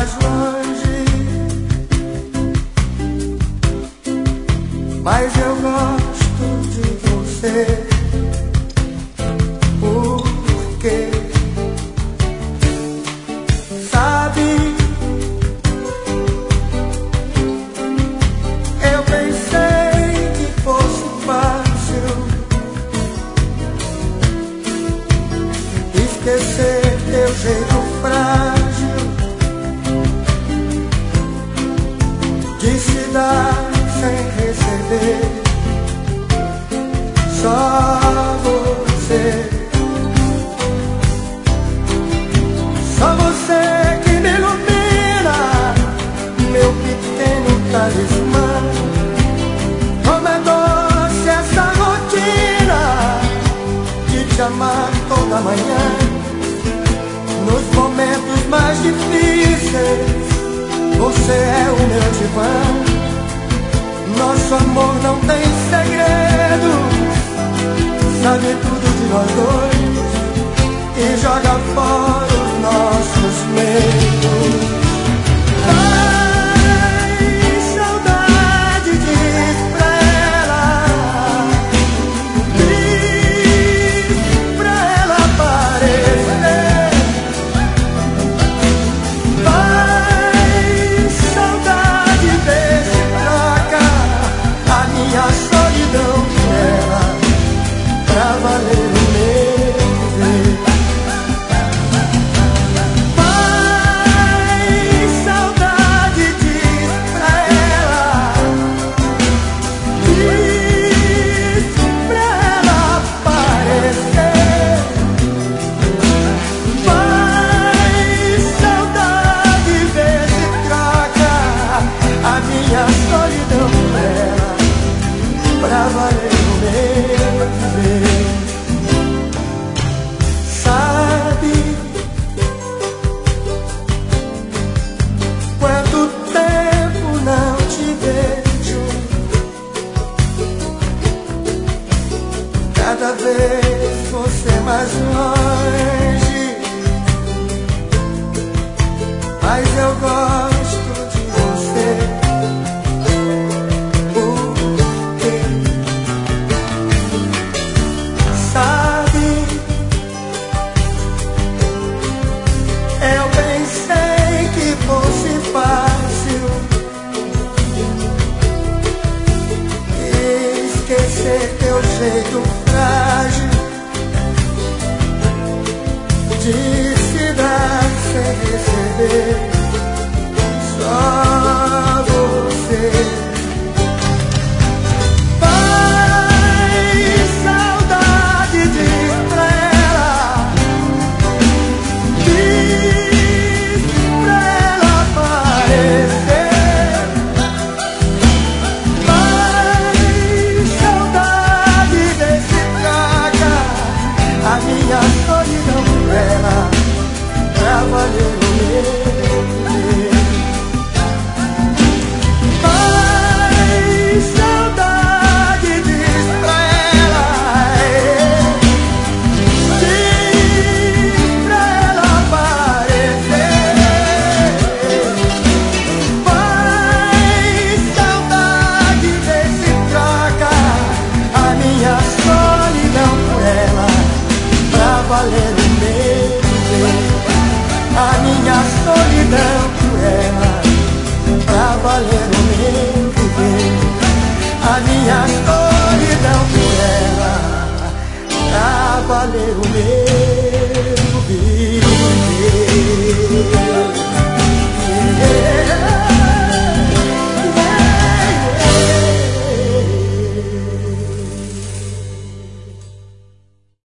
mais longe, mas eu gosto de você. Por quê? Sabe, eu pensei que fosse fácil esquecer teu jeito frágil de se dar sem receber. Só você, só você que me ilumina, meu pequeno talismã. Como é doce essa rotina de te amar toda manhã. Nos momentos mais difíceis, você é o meu divã. Nosso amor não tem segredo, sabe tudo de nós dois e joga fora os nossos medos. Ai, saudade, diz pra ela, diz pra ela aparecer. Ai, saudade, vê se troca a minha solidão dela pra valer o meu viver. Ai, saudade, diz pra ela, diz pra ela aparecer. Ai, saudade, vê se troca a minha solidão dela pra valer o meu viver. Sabe quanto tempo não te vejo? Cada vez você mais longe, mas eu gosto